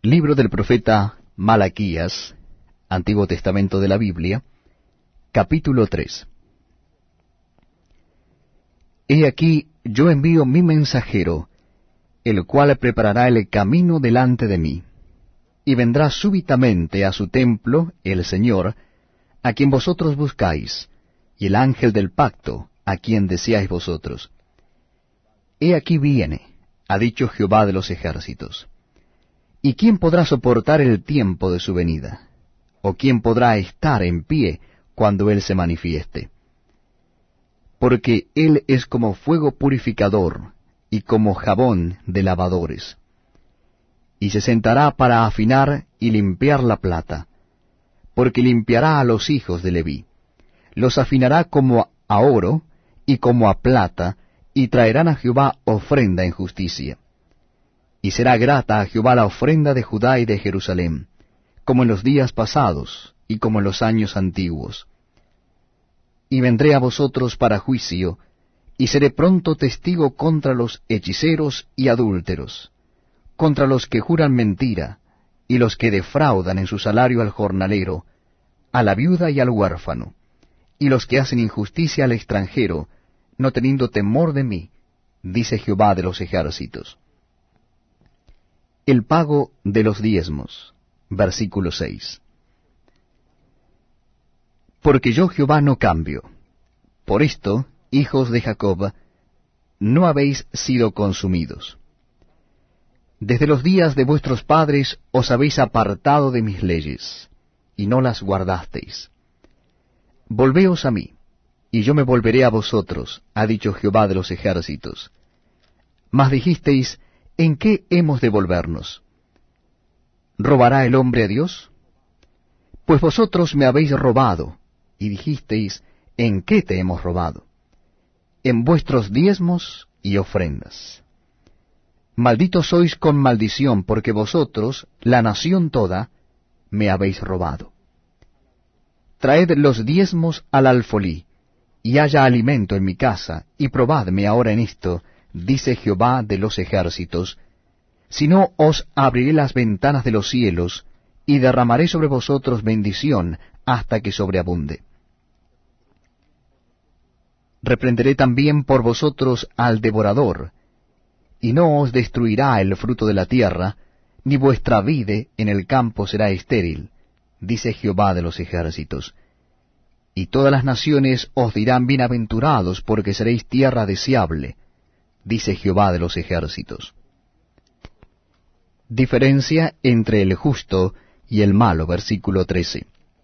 Libro del profeta Malaquías, Antiguo Testamento de la Biblia, capítulo 3. He aquí, yo envío mi mensajero, el cual preparará el camino delante de mí, y vendrá súbitamente a su templo el Señor, a quien vosotros buscáis, y el ángel del pacto, a quien deseáis vosotros. He aquí viene, ha dicho Jehová de los ejércitos. ¿Y quién podrá soportar el tiempo de su venida? ¿O quién podrá estar en pie cuando Él se manifieste? Porque Él es como fuego purificador y como jabón de lavadores. Y se sentará para afinar y limpiar la plata, porque limpiará a los hijos de Leví. Los afinará como a oro y como a plata, y traerán a Jehová ofrenda en justicia. Y será grata a Jehová la ofrenda de Judá y de Jerusalén, como en los días pasados y como en los años antiguos. Y vendré a vosotros para juicio, y seré pronto testigo contra los hechiceros y adúlteros, contra los que juran mentira, y los que defraudan en su salario al jornalero, a la viuda y al huérfano, y los que hacen injusticia al extranjero, no teniendo temor de mí, dice Jehová de los ejércitos. El pago de los diezmos. Versículo 6. Porque yo Jehová no cambio. Por esto, hijos de Jacob, no habéis sido consumidos. Desde los días de vuestros padres os habéis apartado de mis leyes, y no las guardasteis. Volveos a mí, y yo me volveré a vosotros, ha dicho Jehová de los ejércitos. Mas dijisteis, ¿en qué hemos de volvernos? ¿Robará el hombre a Dios? Pues vosotros me habéis robado, y dijisteis, ¿en qué te hemos robado? En vuestros diezmos y ofrendas. Malditos sois con maldición, porque vosotros, la nación toda, me habéis robado. Traed los diezmos al alfolí, y haya alimento en mi casa, y probadme ahora en esto, dice Jehová de los ejércitos, si no os abriré las ventanas de los cielos, y derramaré sobre vosotros bendición hasta que sobreabunde. Reprenderé también por vosotros al devorador, y no os destruirá el fruto de la tierra, ni vuestra vide en el campo será estéril, dice Jehová de los ejércitos. Y todas las naciones os dirán bienaventurados, porque seréis tierra deseable, dice Jehová de los ejércitos. Diferencia entre el justo y el malo, versículo 13.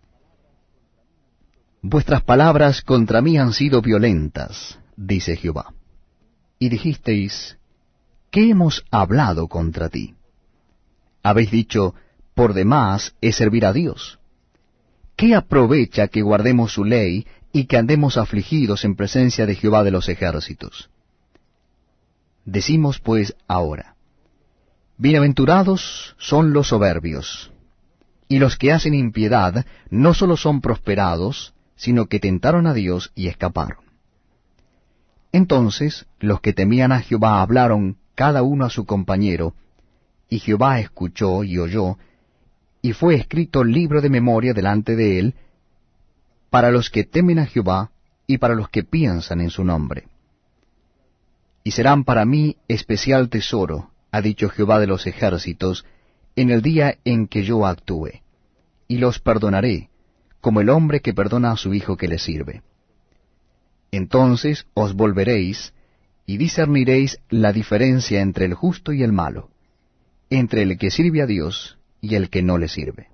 Vuestras palabras contra mí han sido violentas, dice Jehová. Y dijisteis, ¿qué hemos hablado contra ti? Habéis dicho, por demás es servir a Dios. ¿Qué aprovecha que guardemos su ley y que andemos afligidos en presencia de Jehová de los ejércitos? Decimos pues ahora, bienaventurados son los soberbios, y los que hacen impiedad no sólo son prosperados, sino que tentaron a Dios y escaparon. Entonces los que temían a Jehová hablaron cada uno a su compañero, y Jehová escuchó y oyó, y fue escrito libro de memoria delante de él, para los que temen a Jehová y para los que piensan en su nombre. Y serán para mí especial tesoro, ha dicho Jehová de los ejércitos, en el día en que yo actúe, y los perdonaré, como el hombre que perdona a su hijo que le sirve. Entonces os volveréis, y discerniréis la diferencia entre el justo y el malo, entre el que sirve a Dios y el que no le sirve.